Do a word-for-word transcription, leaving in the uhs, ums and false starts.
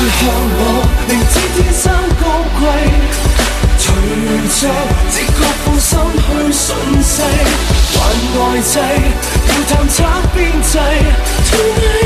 向我，明知天生高貴，隨着直覺放心去順勢，還呆滯，要探測邊際。